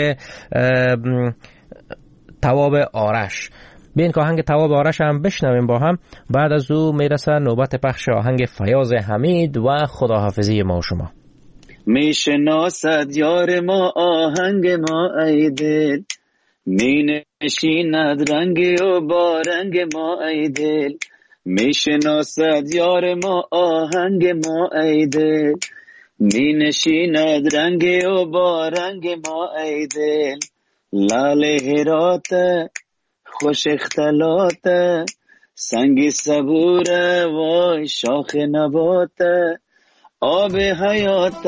تواب آرش. بین که آهنگ تواب آرش هم بشنویم با هم. بعد از او میرسه نوبت پخش آهنگ فیاض حمید و خداحافظی ما و شما. میشناسد یار ما آهنگ ما ای دل، می نشیند رنگ و با رنگ ما ای دل. میشناسد یار ما آهنگ ما ای دل، می نشیند رنگ و با رنگ ما ای دل. لال هرات خوش اختلاط، سنگ صبور وای شاخ نبات، آب حیات.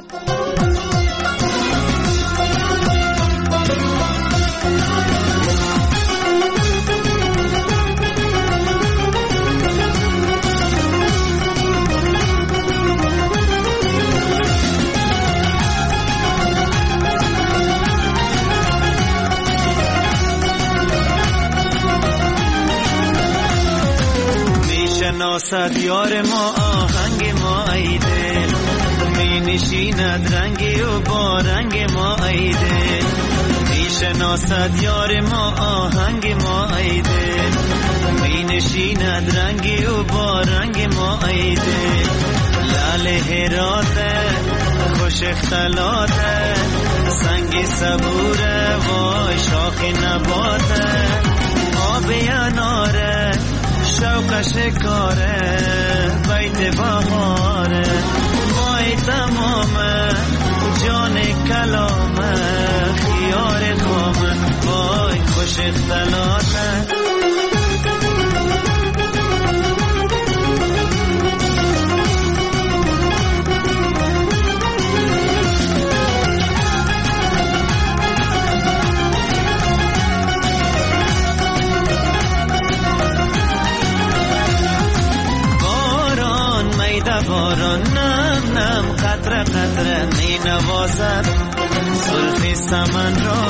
میشناسد یار ما آهنگ ما ای دل، می نشیند رنگی و با رنگ ما ای دل. میشناسد یار ما آهنگ ما ای دل، می نشیند رنگی و با رنگ ما ای دل. لال هرات خوش اختلاط، سنگ صبور وای شاخ نبات، آب اناره شوق شکاره بیت بهاره. مای تمامه جان کلامه خیار خامه وای خوش اختلاطه. باران نم نم قطره قطره می نوازد زلف سمن را.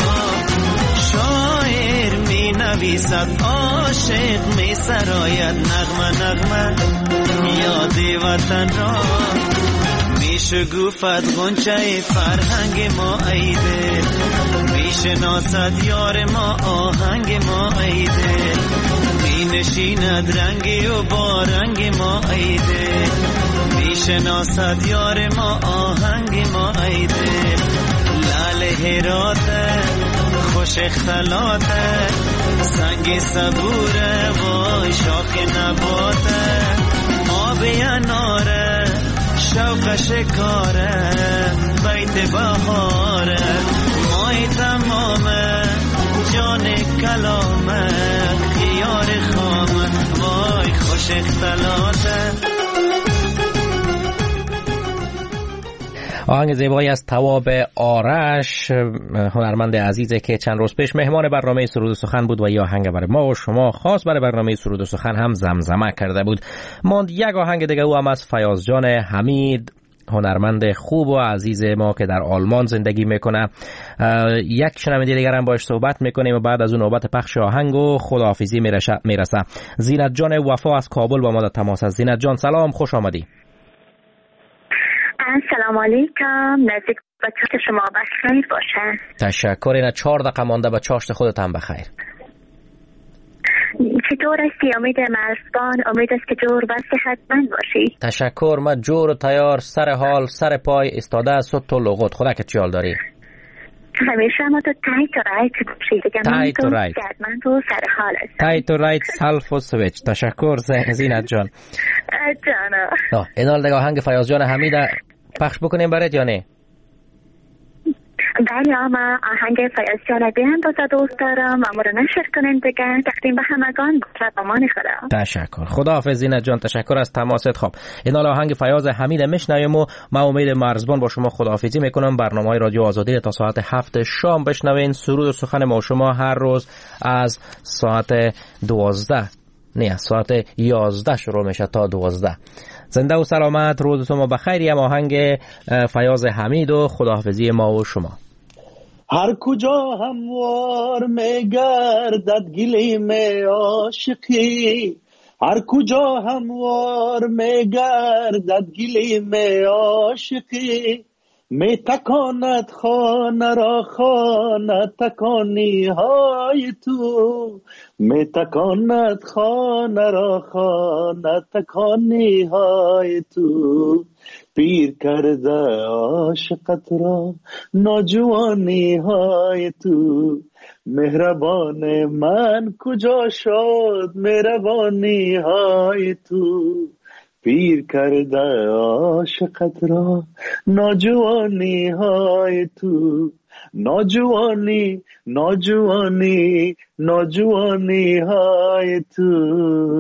شاعر می نویسد عاشق می سراید نغمه نغمه یاد وطن را. می شگوفد غنچه فرهنگ ما ای دل، می شناسد یار ما آهنگ ما ای دل. می نشیند رنگی و با رنگ ما ای دل، می شناسد یار ما آهنگ ما ای دل. لال هرات خوش اختلاط، سنگ صبور وای شاخ نبات، آب اناره شوق شکاره بیت بهاره. مای تمامه جان کلامه خیار خامه وای خوش اختلاطه. آهنگ زیبایی از تواب آرش، هنرمند عزیزی که چند روز پیش مهمان برنامه سرود و سخن بود و این آهنگ برای ما و شما خاص برای برنامه سرود و سخن هم زمزمه کرده بود. ماند یک آهنگ دیگه او هم از فیاض جان حمید، هنرمند خوب و عزیز ما که در آلمان زندگی میکنه. یک شنونده دیگر هم باش صحبت میکنیم و بعد از اون نوبت پخش آهنگ و خداحافظی میرسه. زینت جان وفا از کابل با ما در تماس است. زینت جان سلام، خوش آمدی. سلام علیکم، نزدیک و چاشت شما بخیر باشه. تشکر. اینا 4 دقیقه مانده به چاشت خودت هم بخیر. چطور هستی؟ امید مرزبان، امید است که جور و صحتمند باشی. تشکر. من جور و تیار، سر حال، سر پای، استاده از صد تو لغت. خدا که چی حال داری؟ همیشه ما تو تایت و رایت باشی دیگه. تایت و رایت. من تو سر حال هستم. تایت و رایت، سلف و سویچ. تشکر زینت جان. جانا. اینال دیگه آهنگ فیاض جان حمید پخش بکنیم برات یا نه؟ بله آما آهنگ فیاض جان بیان دوست دوست دارم و رو نشر کنین دیگه. تقدیم به همگان باشد امان خدا. تشکر. خداحافظ زینت جان. تشکر از تماست. خب اینال آهنگ فیاض حمید میشنویم و من امید مرزبان با شما خداحافظی میکنم. برنامه رادیو آزادی تا ساعت 7 شام بشنوین. سرود و سخن ما شما هر روز از ساعت 12 نه ساعت 11 شروع میشه تا 12. زنده و سلامت. روزتون بخیر. هم آهنگ فیاض حمید و خداحافظی ما و شما. هر کجا هموار میگردد گلیم عاشقی، هر کجا هموار میگردد گلیم عاشقی، می تکاند خانه را خانه تکانی های تو، می تکاند خانه را خانه تکانی های تو، پیر کرده عاشقت را نوجوانی های تو، مهربان من کجا شد مهربانی های تو، پیر کرده عاشقت را نوجوانی های تو، نوجوانی نوجوانی نوجوانی های تو.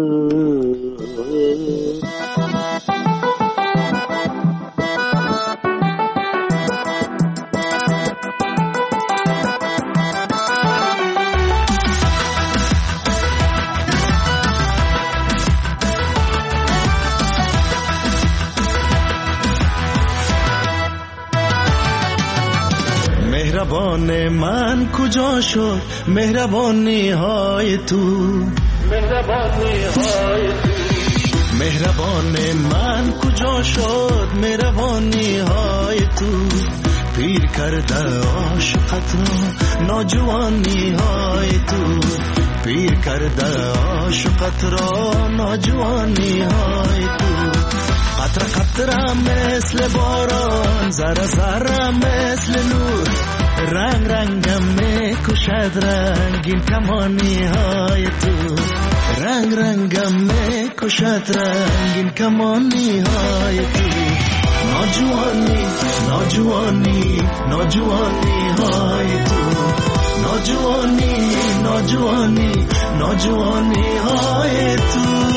مهربان من کجا شد مهربانی های تو، مهربانی های تو، مهربان من کجا شد مهربانی های تو، پیر کرده عاشقت را نوجوانی های تو، پیر کرده عاشقت را نوجوانی های تو، قطره قطره مثل باران، ذره ذره مثل نور، رنگ رنگم میکشد رنگین کمانی های تو، رنگ رنگم میکشد رنگین کمانی های تو، نوجوانی نوجوانی نوجوانی های تو، نوجوانی نوجوانی نوجوانی های تو.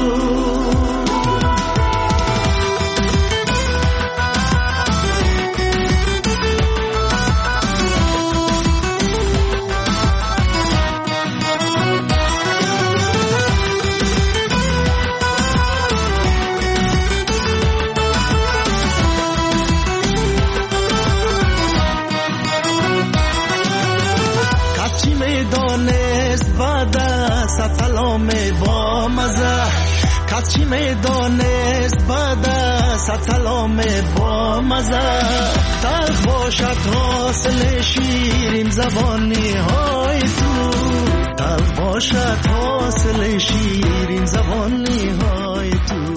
سطلام با مزه کچی میدانست بعد سطلام با مزه، تلخ باشد حاصل شیرین زبانی های تو، تلخ باشد حاصل شیرین زبانی های تو،